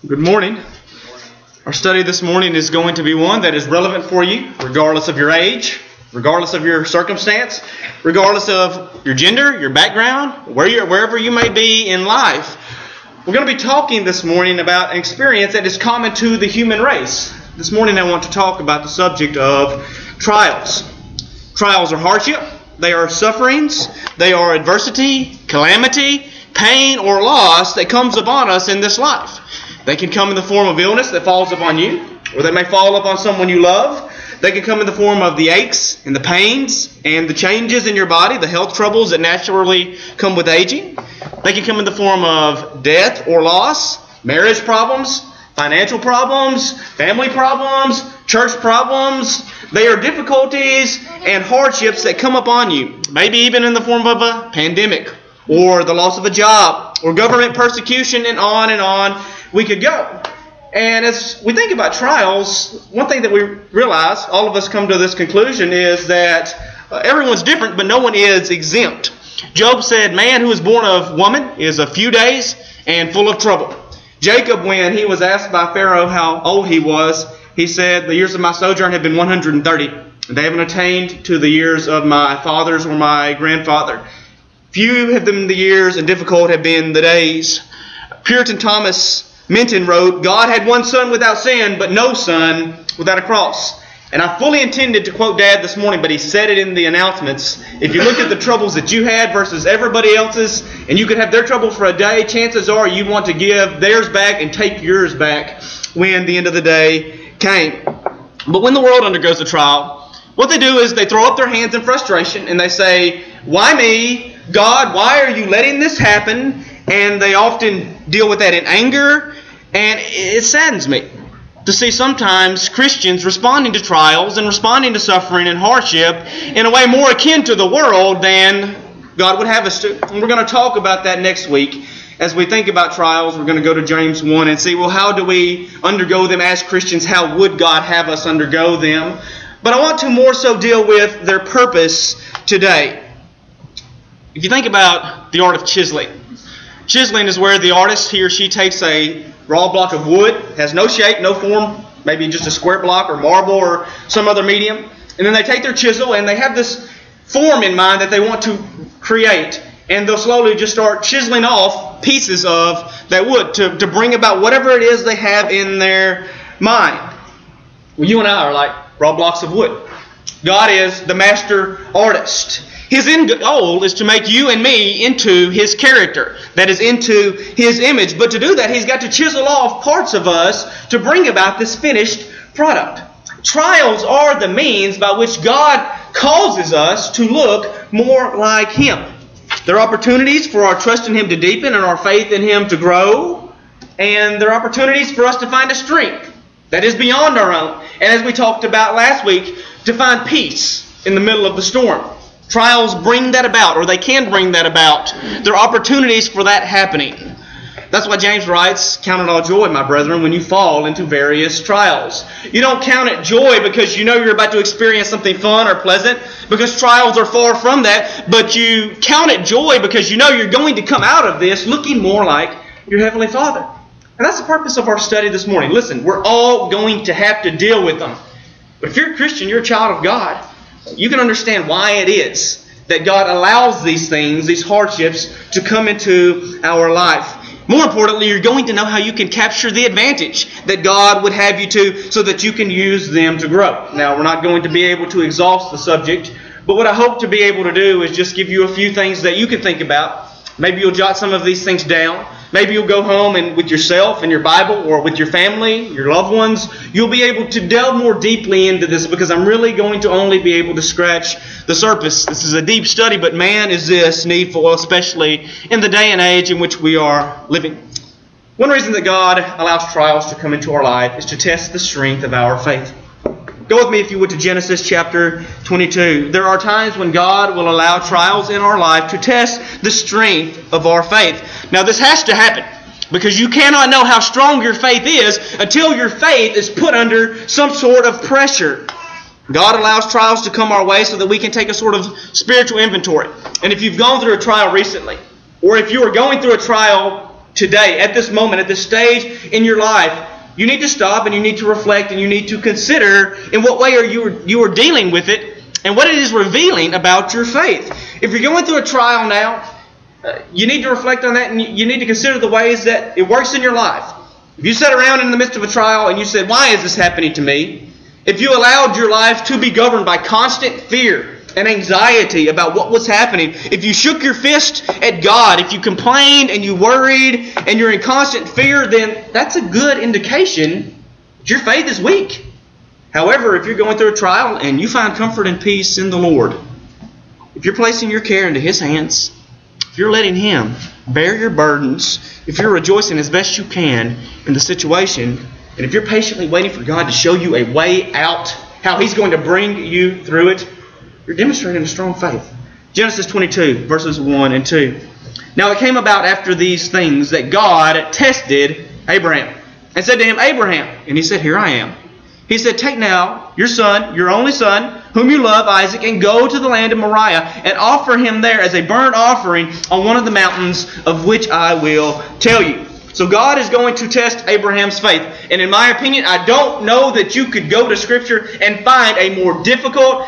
Good morning. Our study this morning is going to be one that is relevant for you, regardless of your age, regardless of your circumstance, regardless of your gender, your background, wherever you may be in life. We're going to be talking this morning about an experience that is common to the human race. This morning I want to talk about the subject of trials. Trials are hardship, they are sufferings, they are adversity, calamity, pain, or loss that comes upon us in this life. They can come in the form of illness that falls upon you, or they may fall upon someone you love. They can come in the form of the aches and the pains and the changes in your body, the health troubles that naturally come with aging. They can come in the form of death or loss, marriage problems, financial problems, family problems, church problems. They are difficulties and hardships that come upon you, maybe even in the form of a pandemic or the loss of a job or government persecution, and on we could go. And as we think about trials, one thing that we realize, all of us come to this conclusion, is that everyone's different, but no one is exempt. Job said, man who is born of woman is a few days and full of trouble. Jacob, when he was asked by Pharaoh how old he was, he said, the years of my sojourn have been 130. They haven't attained to the years of my fathers or my grandfather. Few have been the years, and difficult have been the days. Puritan Thomas Minton wrote, God had one son without sin, but no son without a cross. And I fully intended to quote Dad this morning, but he said it in the announcements. If you look at the troubles that you had versus everybody else's, and you could have their trouble for a day, chances are you'd want to give theirs back and take yours back when the end of the day came. But when the world undergoes a trial, what they do is they throw up their hands in frustration and they say, why me? God, why are you letting this happen? And they often deal with that in anger. And it saddens me to see sometimes Christians responding to trials and responding to suffering and hardship in a way more akin to the world than God would have us to. And we're going to talk about that next week. As we think about trials, we're going to go to James 1 and see, well, how do we undergo them as Christians? How would God have us undergo them? But I want to more so deal with their purpose today. If you think about the art of chiseling, chiseling is where the artist, he or she, takes a raw block of wood, has no shape, no form, maybe just a square block or marble or some other medium, and then they take their chisel and they have this form in mind that they want to create, and they'll slowly just start chiseling off pieces of that wood to bring about whatever it is they have in their mind. Well, you and I are like raw blocks of wood. God is the master artist. His end goal is to make you and me into His character, that is, into His image. But to do that, He's got to chisel off parts of us to bring about this finished product. Trials are the means by which God causes us to look more like Him. They're opportunities for our trust in Him to deepen and our faith in Him to grow. And they're opportunities for us to find a strength that is beyond our own. And as we talked about last week, to find peace in the middle of the storm. Trials bring that about, or they can bring that about. There are opportunities for that happening. That's why James writes, count it all joy, my brethren, when you fall into various trials. You don't count it joy because you know you're about to experience something fun or pleasant, because trials are far from that. But you count it joy because you know you're going to come out of this looking more like your Heavenly Father. And that's the purpose of our study this morning. Listen, we're all going to have to deal with them. But if you're a Christian, you're a child of God, you can understand why it is that God allows these things, these hardships, to come into our life. More importantly, you're going to know how you can capture the advantage that God would have you to so that you can use them to grow. Now, we're not going to be able to exhaust the subject, but what I hope to be able to do is just give you a few things that you can think about. Maybe you'll jot some of these things down. Maybe you'll go home and with yourself and your Bible, or with your family, your loved ones, you'll be able to delve more deeply into this, because I'm really going to only be able to scratch the surface. This is a deep study, but man, is this needful, especially in the day and age in which we are living. One reason that God allows trials to come into our life is to test the strength of our faith. Go with me, if you would, to Genesis chapter 22. There are times when God will allow trials in our life to test the strength of our faith. Now, this has to happen, because you cannot know how strong your faith is until your faith is put under some sort of pressure. God allows trials to come our way so that we can take a sort of spiritual inventory. And if you've gone through a trial recently, or if you are going through a trial today, at this moment, at this stage in your life, you need to stop and you need to reflect and you need to consider in what way you are dealing with it and what it is revealing about your faith. If you're going through a trial now, you need to reflect on that and you need to consider the ways that it works in your life. If you sat around in the midst of a trial and you said, why is this happening to me? If you allowed your life to be governed by constant fear and anxiety about what was happening, if you shook your fist at God, if you complained and you worried and you're in constant fear, then that's a good indication that your faith is weak. However, if you're going through a trial and you find comfort and peace in the Lord, if you're placing your care into His hands, if you're letting Him bear your burdens, if you're rejoicing as best you can in the situation, and if you're patiently waiting for God to show you a way out, how He's going to bring you through it, you're demonstrating a strong faith. Genesis 22, verses 1 and 2. Now it came about after these things that God tested Abraham and said to him, Abraham. And he said, here I am. He said, take now your son, your only son, whom you love, Isaac, and go to the land of Moriah and offer him there as a burnt offering on one of the mountains of which I will tell you. So God is going to test Abraham's faith. And in my opinion, I don't know that you could go to Scripture and find a more difficult,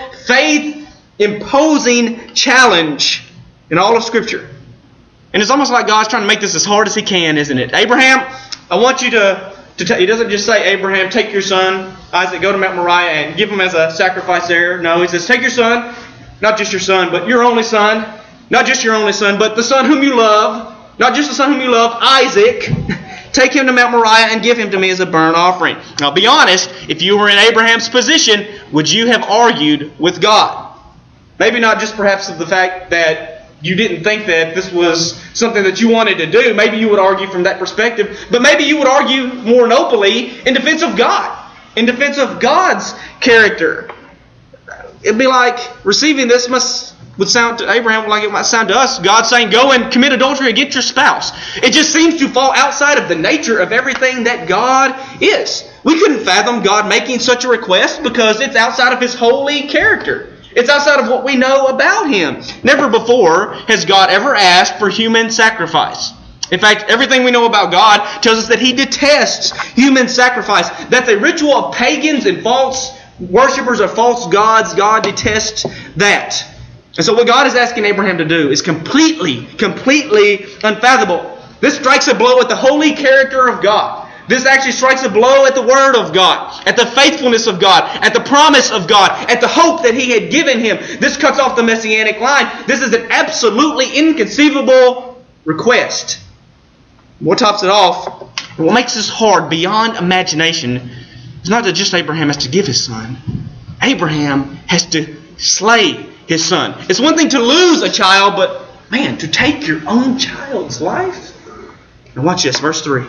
faith-imposing challenge in all of Scripture. And it's almost like God's trying to make this as hard as He can, isn't it? Abraham, I want you to He doesn't just say, Abraham, take your son, Isaac, go to Mount Moriah and give him as a sacrifice there. No, He says, take your son, not just your son, but your only son. Not just your only son, but the son whom you love. Not just the son whom you love, Isaac. Take him to Mount Moriah and give him to me as a burnt offering. Now, be honest, if you were in Abraham's position, would you have argued with God? Maybe not just perhaps of the fact that you didn't think that this was something that you wanted to do. Maybe you would argue from that perspective. But maybe you would argue more nobly in defense of God. In defense of God's character. It'd be like receiving this would sound to Abraham like it might sound to us. God saying, go and commit adultery against your spouse. It just seems to fall outside of the nature of everything that God is. We couldn't fathom God making such a request because it's outside of His holy character. It's outside of what we know about Him. Never before has God ever asked for human sacrifice. In fact, everything we know about God tells us that He detests human sacrifice. That's a ritual of pagans and false worshippers of false gods. God detests that. And so what God is asking Abraham to do is completely unfathomable. This strikes a blow at the holy character of God. This actually strikes a blow at the Word of God, at the faithfulness of God, at the promise of God, at the hope that He had given him. This cuts off the Messianic line. This is an absolutely inconceivable request. What tops it off, what makes this hard beyond imagination, is not that just Abraham has to give his son. Abraham has to slay his son. It's one thing to lose a child, but man, to take your own child's life? Now watch this, verse 3.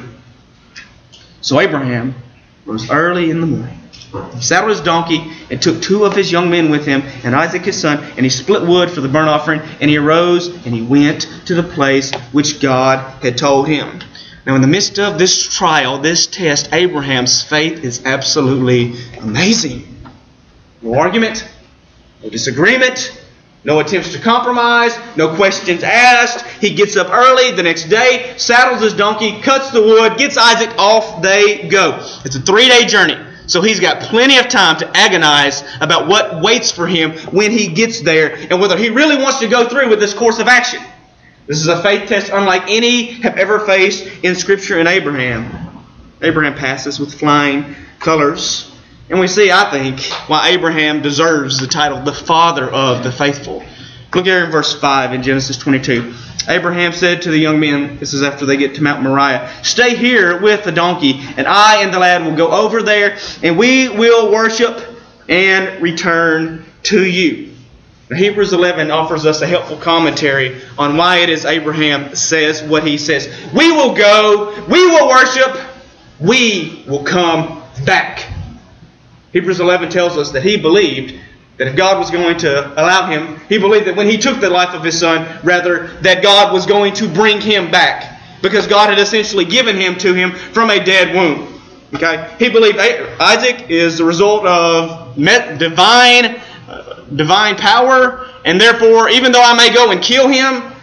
So Abraham rose early in the morning. He saddled his donkey and took 2 of his young men with him and Isaac his son, and he split wood for the burnt offering, and he arose and he went to the place which God had told him. Now in the midst of this trial, this test, Abraham's faith is absolutely amazing. No argument, no disagreement, no attempts to compromise, no questions asked. He gets up early the next day, saddles his donkey, cuts the wood, gets Isaac, off they go. It's a 3-day journey. So he's got plenty of time to agonize about what waits for him when he gets there and whether he really wants to go through with this course of action. This is a faith test unlike any have ever faced in Scripture in Abraham. Abraham passes with flying colors. And we see, I think, why Abraham deserves the title, the father of the faithful. Look here in verse 5 in Genesis 22. Abraham said to the young men, this is after they get to Mount Moriah, stay here with the donkey, and I and the lad will go over there, and we will worship and return to you. Now, Hebrews 11 offers us a helpful commentary on why it is Abraham says what he says. We will go, we will worship, we will come back. Hebrews 11 tells us that he believed that if God was going to allow him, he believed that when he took the life of his son, rather, that God was going to bring him back. Because God had essentially given him to him from a dead womb. Okay? He believed Isaac is the result of divine power, and therefore, even though I may go and kill him,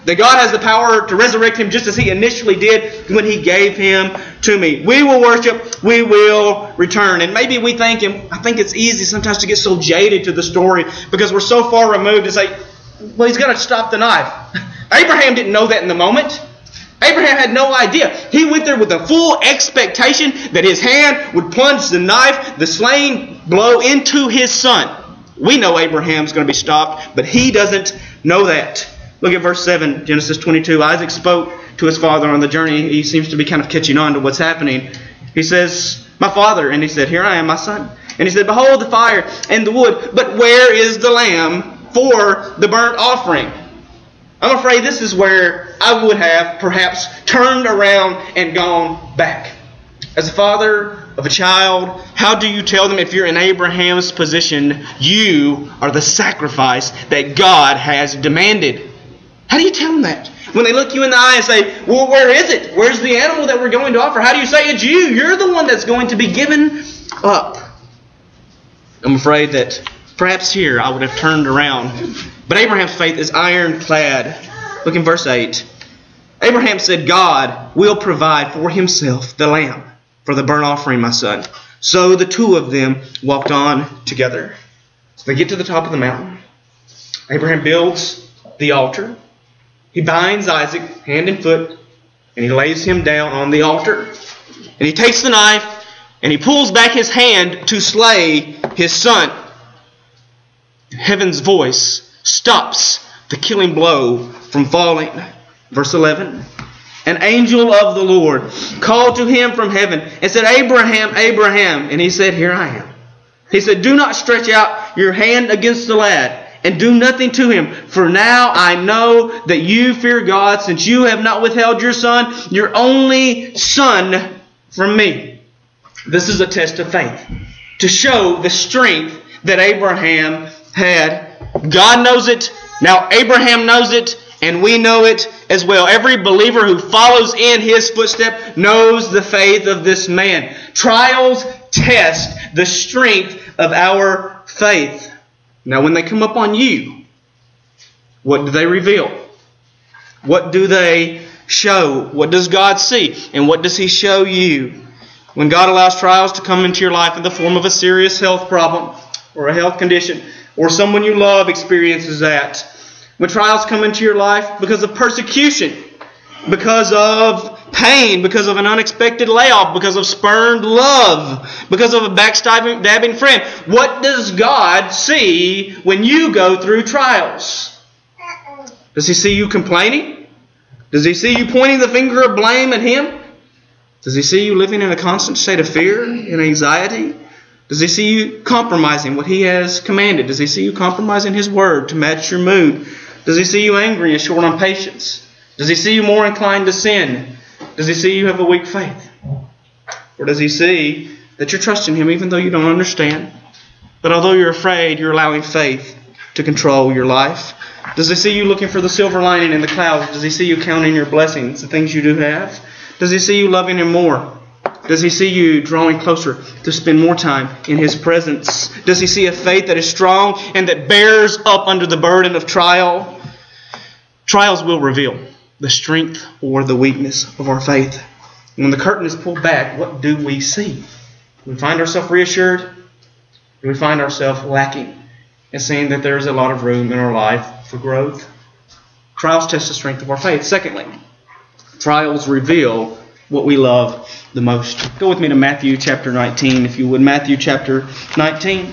That God has the power to resurrect him just as he initially did when he gave him to me. We will worship, we will return. And maybe we think, and I think it's easy sometimes to get so jaded to the story because we're so far removed to say, well, he's got to stop the knife. Abraham didn't know that in the moment. Abraham had no idea. He went there with a full expectation that his hand would plunge the knife, the slaying blow, into his son. We know Abraham's going to be stopped, but he doesn't know that. Look at verse 7, Genesis 22. Isaac spoke to his father on the journey. He seems to be kind of catching on to what's happening. He says, my father. And he said, here I am, my son. And he said, behold the fire and the wood, but where is the lamb for the burnt offering? I'm afraid this is where I would have perhaps turned around and gone back. As a father of a child, how do you tell them if you're in Abraham's position, you are the sacrifice that God has demanded? How do you tell them that? When they look you in the eye and say, well, where is it? Where's the animal that we're going to offer? How do you say it's you? You're the one that's going to be given up. I'm afraid that perhaps here I would have turned around. But Abraham's faith is ironclad. Look in verse 8. Abraham said, God will provide for himself the lamb for the burnt offering, my son. So the two of them walked on together. So they get to the top of the mountain. Abraham builds the altar. He binds Isaac hand and foot, and he lays him down on the altar. And he takes the knife, and he pulls back his hand to slay his son. Heaven's voice stops the killing blow from falling. Verse 11. An angel of the Lord called to him from heaven and said, Abraham, Abraham. And he said, here I am. He said, do not stretch out your hand against the lad, and do nothing to him. For now I know that you fear God, since you have not withheld your son, your only son, from me. This is a test of faith to show the strength that Abraham had. God knows it. Now Abraham knows it. And we know it as well. Every believer who follows in his footstep knows the faith of this man. Trials test the strength of our faith. Now, when they come up on you, what do they reveal? What do they show? What does God see? And what does He show you? When God allows trials to come into your life in the form of a serious health problem or a health condition, or someone you love experiences that. When trials come into your life because of persecution, because of pain, because of an unexpected layoff, because of spurned love, because of a backstabbing friend. What does God see when you go through trials? Does He see you complaining? Does He see you pointing the finger of blame at Him? Does He see you living in a constant state of fear and anxiety? Does He see you compromising what He has commanded? Does He see you compromising His word to match your mood? Does He see you angry and short on patience? Does He see you more inclined to sin? Does He see you have a weak faith? Or does He see that you're trusting Him even though you don't understand? But although you're afraid, you're allowing faith to control your life? Does He see you looking for the silver lining in the clouds? Does He see you counting your blessings, the things you do have? Does He see you loving Him more? Does He see you drawing closer to spend more time in His presence? Does He see a faith that is strong and that bears up under the burden of trial? Trials will reveal the strength or the weakness of our faith. And when the curtain is pulled back, what do we see? Do we find ourselves reassured? Do we find ourselves lacking and seeing that there is a lot of room in our life for growth? Trials test the strength of our faith. Secondly, trials reveal what we love the most. Go with me to Matthew chapter 19, if you would. Matthew chapter 19.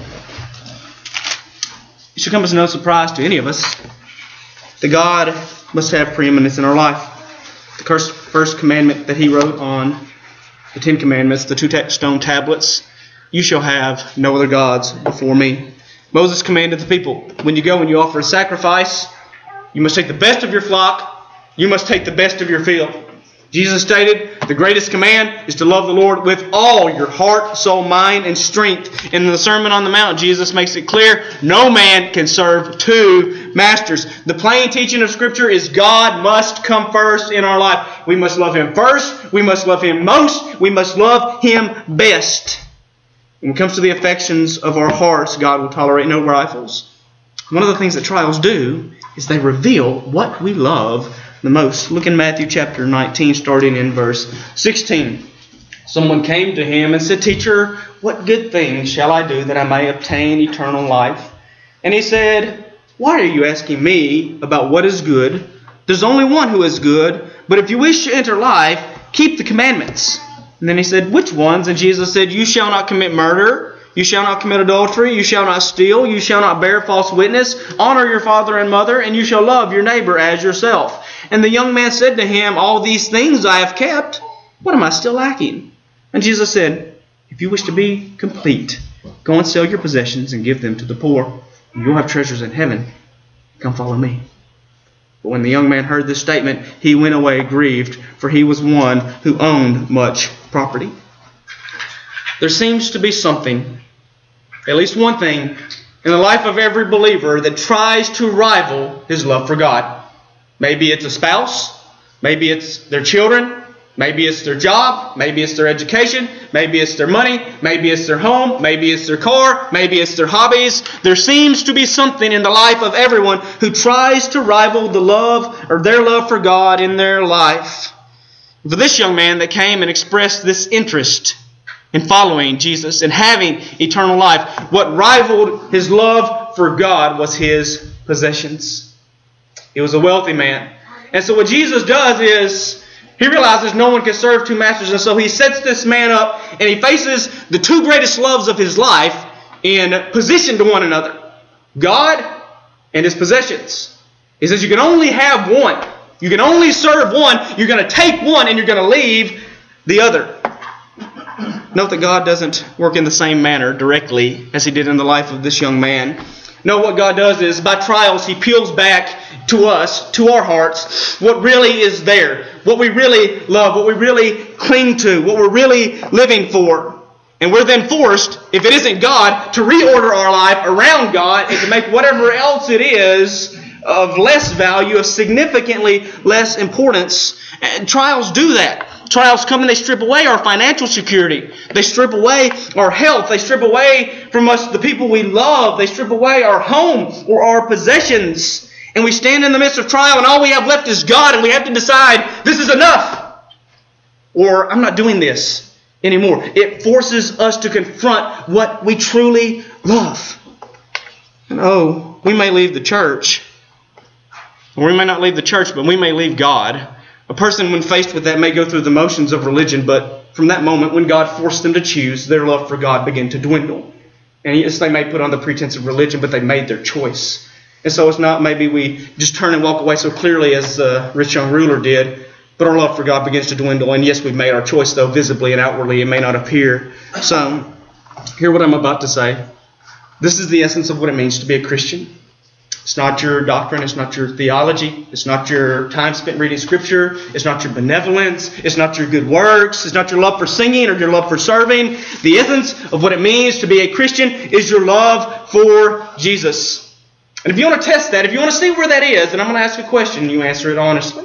It should come as no surprise to any of us that God must have preeminence in our life. The first commandment that He wrote on the 10 Commandments, the 2 stone tablets, you shall have no other gods before me. Moses commanded the people, when you go and you offer a sacrifice, you must take the best of your flock, you must take the best of your field. Jesus stated, the greatest command is to love the Lord with all your heart, soul, mind, and strength. In the Sermon on the Mount, Jesus makes it clear, no man can serve two masters. The plain teaching of Scripture is God must come first in our life. We must love Him first. We must love Him most. We must love Him best. When it comes to the affections of our hearts, God will tolerate no rivals. One of the things that trials do is they reveal what we love the most. Look in Matthew chapter 19, starting in verse 16. Someone came to him and said, "Teacher, what good thing shall I do that I may obtain eternal life?" And he said, "Why are you asking me about what is good? There's only one who is good, but if you wish to enter life, keep the commandments." And then he said, "Which ones?" And Jesus said, "You shall not commit murder. You shall not commit adultery. You shall not steal. You shall not bear false witness. Honor your father and mother. And you shall love your neighbor as yourself." And the young man said to him, "All these things I have kept. What am I still lacking?" And Jesus said, "If you wish to be complete, go and sell your possessions and give them to the poor. And you'll have treasures in heaven. Come follow me." But when the young man heard this statement, he went away grieved, for he was one who owned much property. There seems to be something, at least one thing, in the life of every believer that tries to rival his love for God. Maybe it's a spouse. Maybe it's their children. Maybe it's their job. Maybe it's their education. Maybe it's their money. Maybe it's their home. Maybe it's their car. Maybe it's their hobbies. There seems to be something in the life of everyone who tries to rival the love or their love for God in their life. For this young man that came and expressed this interest in following Jesus and having eternal life, what rivaled his love for God was his possessions. He was a wealthy man. And so what Jesus does is he realizes no one can serve two masters, and so he sets this man up and he faces the two greatest loves of his life in position to one another: God and his possessions. He says you can only have one. You can only serve one. You're going to take one and you're going to leave the other. Note that God doesn't work in the same manner directly as he did in the life of this young man. No, what God does is by trials he peels back to us, to our hearts, what really is there, what we really love, what we really cling to, what we're really living for. And we're then forced, if it isn't God, to reorder our life around God and to make whatever else it is of less value, of significantly less importance. And trials do that. Trials come and they strip away our financial security. They strip away our health. They strip away from us the people we love. They strip away our home or our possessions. And we stand in the midst of trial and all we have left is God, and we have to decide, this is enough, or I'm not doing this anymore. It forces us to confront what we truly love. And we may leave the church, or we may not leave the church, but we may leave God. A person, when faced with that, may go through the motions of religion, but from that moment, when God forced them to choose, their love for God began to dwindle. And yes, they may put on the pretense of religion, but they made their choice. And so it's not maybe we just turn and walk away so clearly as the rich young ruler did, but our love for God begins to dwindle. And yes, we've made our choice, though visibly and outwardly it may not appear. So, hear what I'm about to say. This is the essence of what it means to be a Christian. It's not your doctrine. It's not your theology. It's not your time spent reading Scripture. It's not your benevolence. It's not your good works. It's not your love for singing or your love for serving. The essence of what it means to be a Christian is your love for Jesus. And if you want to test that, if you want to see where that is, then I'm going to ask you a question and you answer it honestly.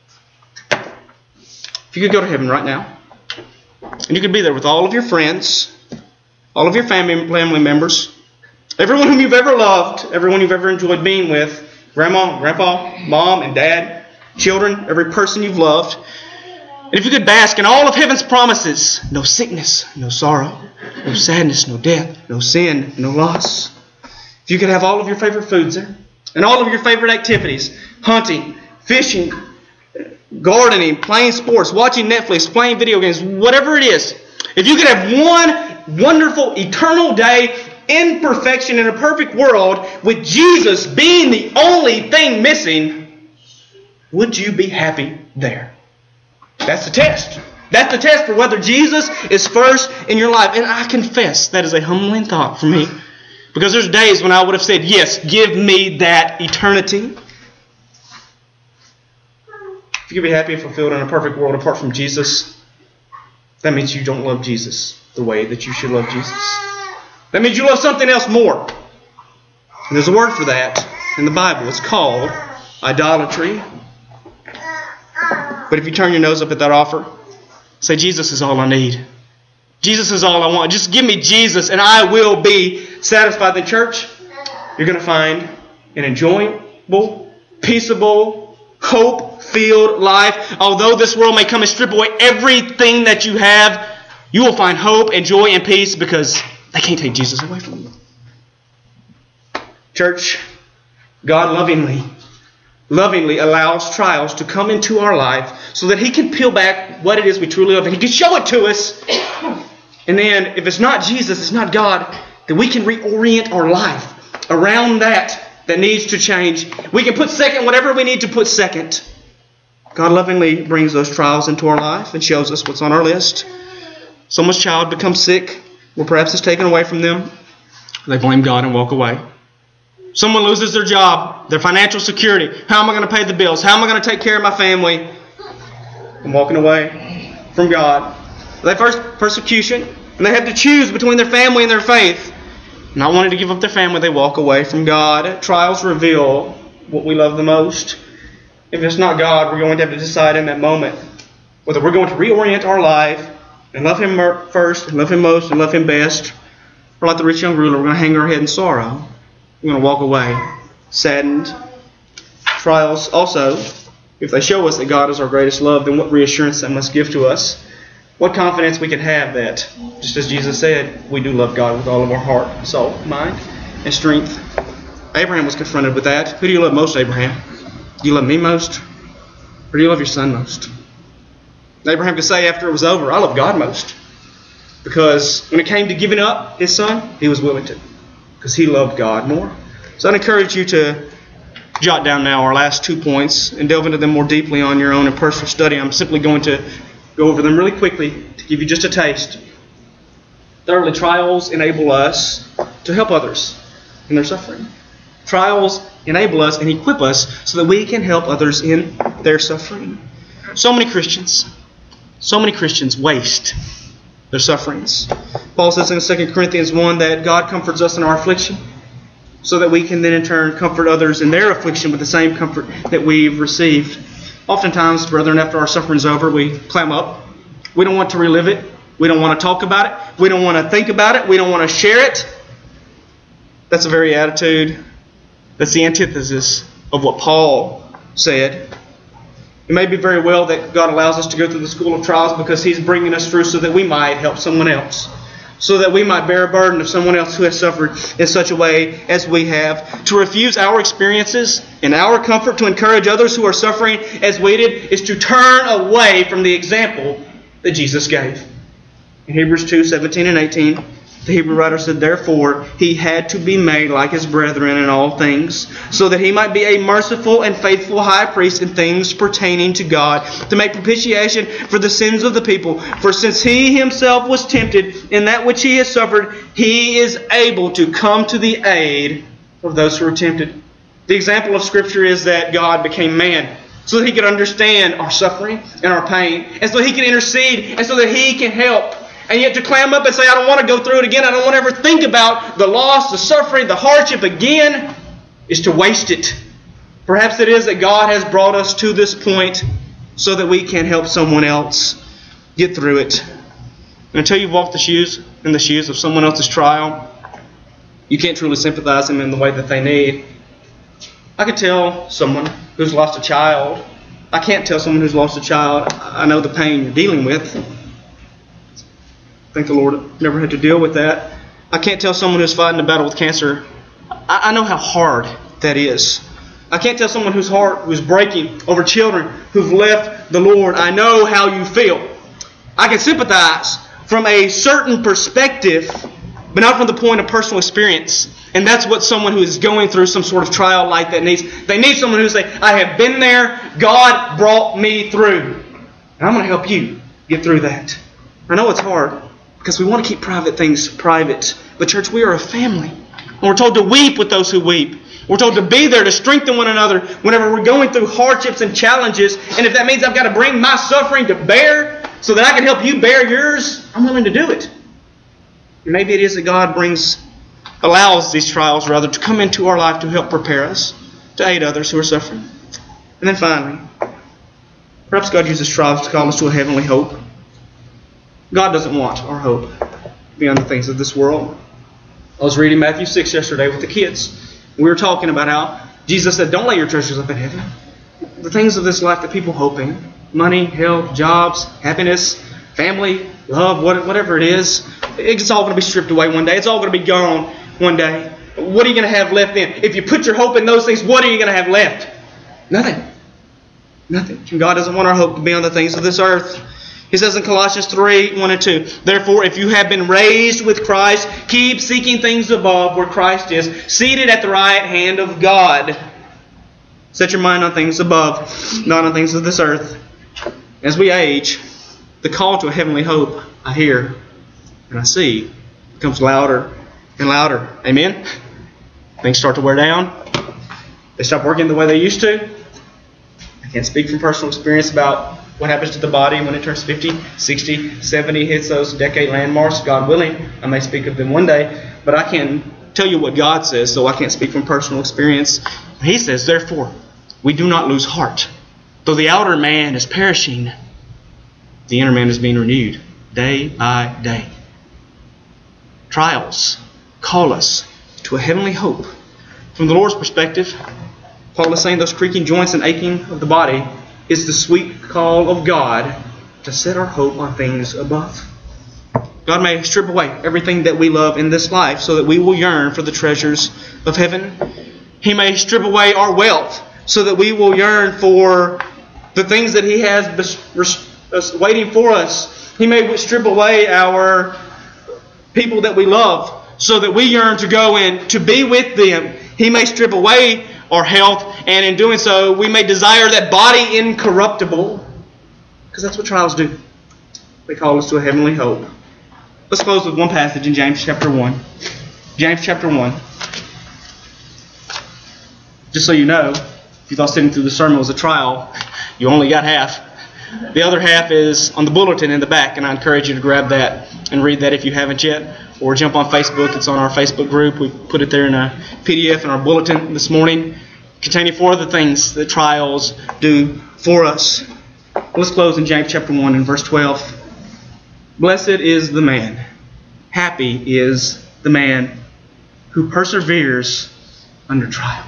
If you could go to heaven right now, and you could be there with all of your friends, all of your family members, everyone whom you've ever loved, everyone you've ever enjoyed being with, grandma, grandpa, mom and dad, children, every person you've loved. And if you could bask in all of heaven's promises, no sickness, no sorrow, no sadness, no death, no sin, no loss. If you could have all of your favorite foods there, and all of your favorite activities, hunting, fishing, gardening, playing sports, watching Netflix, playing video games, whatever it is. If you could have one wonderful eternal day in perfection in a perfect world with Jesus being the only thing missing, would you be happy there? That's the test. That's the test for whether Jesus is first in your life. And I confess that is a humbling thought for me. Because there's days when I would have said, yes, give me that eternity. If you could be happy and fulfilled in a perfect world apart from Jesus, that means you don't love Jesus the way that you should love Jesus. That means you love something else more. And there's a word for that in the Bible. It's called idolatry. But if you turn your nose up at that offer, say, Jesus is all I need. Jesus is all I want. Just give me Jesus and I will be satisfied. In church, you're going to find an enjoyable, peaceable, hope-filled life. Although this world may come and strip away everything that you have, you will find hope and joy and peace because they can't take Jesus away from you. Church, God lovingly allows trials to come into our life so that He can peel back what it is we truly love and He can show it to us. And then if it's not Jesus, it's not God, then we can reorient our life around that needs to change. We can put second whatever we need to put second. God lovingly brings those trials into our life and shows us what's on our list. Someone's child becomes sick, or perhaps it's taken away from them. They blame God and walk away. Someone loses their job, their financial security. How am I going to pay the bills? How am I going to take care of my family? I'm walking away from God. They face persecution, and they have to choose between their family and their faith. Not wanting to give up their family, they walk away from God. Trials reveal what we love the most. If it's not God, we're going to have to decide in that moment whether we're going to reorient our life and love Him first, and love Him most, and love Him best. Or like the rich young ruler, we're going to hang our head in sorrow. We're going to walk away saddened. Trials also, if they show us that God is our greatest love, then what reassurance that must give to us. What confidence we can have that, just as Jesus said, we do love God with all of our heart, soul, mind, and strength. Abraham was confronted with that. Who do you love most, Abraham? Do you love me most? Or do you love your son most? Abraham could say after it was over, I love God most. Because when it came to giving up his son, he was willing to. Because he loved God more. So I'd encourage you to jot down now our last 2 points and delve into them more deeply on your own in personal study. I'm simply going to go over them really quickly to give you just a taste. Thirdly, trials enable us to help others in their suffering. Trials enable us and equip us so that we can help others in their suffering. So many Christians waste their sufferings. Paul says in 2 Corinthians 1 that God comforts us in our affliction so that we can then in turn comfort others in their affliction with the same comfort that we've received. Oftentimes, brethren, after our suffering's over, we clam up. We don't want to relive it. We don't want to talk about it. We don't want to think about it. We don't want to share it. That's the very attitude. That's the antithesis of what Paul said. It may be very well that God allows us to go through the school of trials because He's bringing us through so that we might help someone else. So that we might bear a burden of someone else who has suffered in such a way as we have. To refuse our experiences and our comfort to encourage others who are suffering as we did is to turn away from the example that Jesus gave. In Hebrews 2:17 and 18, the Hebrew writer said, therefore, He had to be made like His brethren in all things, so that He might be a merciful and faithful high priest in things pertaining to God, to make propitiation for the sins of the people. For since He Himself was tempted in that which He has suffered, He is able to come to the aid of those who are tempted. The example of Scripture is that God became man, so that He could understand our suffering and our pain, and so He can intercede, and so that He can help. And yet to clam up and say, I don't want to go through it again, I don't want to ever think about the loss, the suffering, the hardship again, is to waste it. Perhaps it is that God has brought us to this point so that we can help someone else get through it. And until you've walked in the shoes of someone else's trial, you can't truly sympathize them in the way that they need. I could tell someone who's lost a child. I can't tell someone who's lost a child, I know the pain you're dealing with. Thank the Lord never had to deal with that. I can't tell someone who's fighting a battle with cancer. I know how hard that is. I can't tell someone whose heart was breaking over children who've left the Lord. I know how you feel. I can sympathize from a certain perspective, but not from the point of personal experience. And that's what someone who is going through some sort of trial like that needs. They need someone who say, I have been there. God brought me through. And I'm going to help you get through that. I know it's hard, because we want to keep private things private. But church, we are a family. And we're told to weep with those who weep. We're told to be there to strengthen one another whenever we're going through hardships and challenges. And if that means I've got to bring my suffering to bear so that I can help you bear yours, I'm willing to do it. And maybe it is that God allows these trials rather to come into our life to help prepare us, to aid others who are suffering. And then finally, perhaps God uses trials to call us to a heavenly hope. God doesn't want our hope beyond the things of this world. I was reading Matthew 6 yesterday with the kids. We were talking about how Jesus said, don't lay your treasures up in heaven. The things of this life that people hope in, money, health, jobs, happiness, family, love, whatever it is, it's all going to be stripped away one day. It's all going to be gone one day. What are you going to have left then? If you put your hope in those things, what are you going to have left? Nothing. Nothing. And God doesn't want our hope to be on the things of this earth. He says in Colossians 3, 1 and 2, therefore, if you have been raised with Christ, keep seeking things above where Christ is, seated at the right hand of God. Set your mind on things above, not on things of this earth. As we age, the call to a heavenly hope, I hear and I see, becomes louder and louder. Amen? Things start to wear down. They stop working the way they used to. I can't speak from personal experience about what happens to the body when it turns 50, 60, 70, hits those decade landmarks. God willing, I may speak of them one day. But I can tell you what God says, so I can't speak from personal experience. He says, therefore, we do not lose heart. Though the outer man is perishing, the inner man is being renewed day by day. Trials call us to a heavenly hope. From the Lord's perspective, Paul is saying those creaking joints and aching of the body is the sweet call of God to set our hope on things above. God may strip away everything that we love in this life so that we will yearn for the treasures of heaven. He may strip away our wealth so that we will yearn for the things that He has waiting for us. He may strip away our people that we love so that we yearn to go in to be with them. He may strip away our health, and in doing so, we may desire that body incorruptible, because that's what trials do. They call us to a heavenly hope. Let's close with one passage in James chapter 1. James chapter 1. Just so you know, if you thought sitting through the sermon was a trial, you only got half. The other half is on the bulletin in the back, and I encourage you to grab that and read that if you haven't yet. Or jump on Facebook. It's on our Facebook group. We put it there in a PDF in our bulletin this morning, containing 4 of the things that trials do for us. Let's close in James chapter 1 and verse 12. Blessed is the man, happy is the man who perseveres under trial.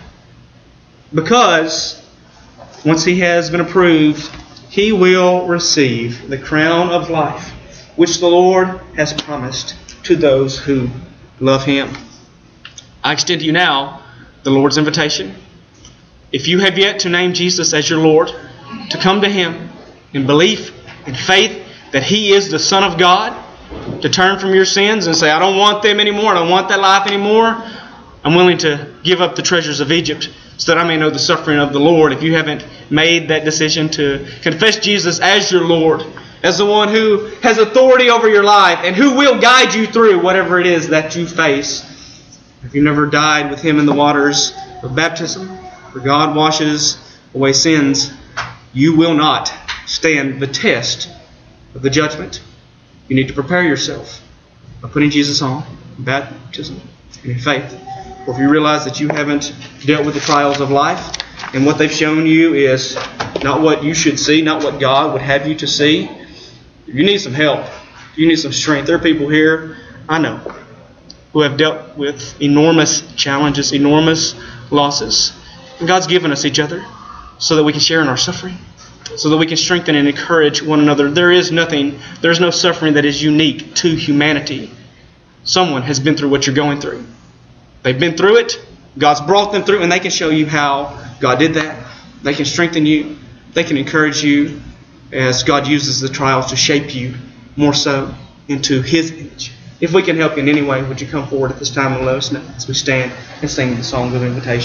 Because once he has been approved, he will receive the crown of life, which the Lord has promised to those who love Him. I extend to you now the Lord's invitation. If you have yet to name Jesus as your Lord, to come to Him in belief and faith that He is the Son of God, to turn from your sins and say, I don't want them anymore, I don't want that life anymore. I'm willing to give up the treasures of Egypt so that I may know the suffering of the Lord. If you haven't made that decision to confess Jesus as your Lord, as the one who has authority over your life and who will guide you through whatever it is that you face. If you've never died with Him in the waters of baptism, where God washes away sins, you will not stand the test of the judgment. You need to prepare yourself by putting Jesus on in baptism and in faith. Or if you realize that you haven't dealt with the trials of life and what they've shown you is not what you should see, not what God would have you to see, you need some help. You need some strength. There are people here, I know, who have dealt with enormous challenges, enormous losses. And God's given us each other so that we can share in our suffering, so that we can strengthen and encourage one another. There's no suffering that is unique to humanity. Someone has been through what you're going through. They've been through it. God's brought them through, and they can show you how God did that. They can strengthen you. They can encourage you as God uses the trials to shape you more so into His image. If we can help you in any way, would you come forward at this time and let us know as we stand and sing the song of invitation?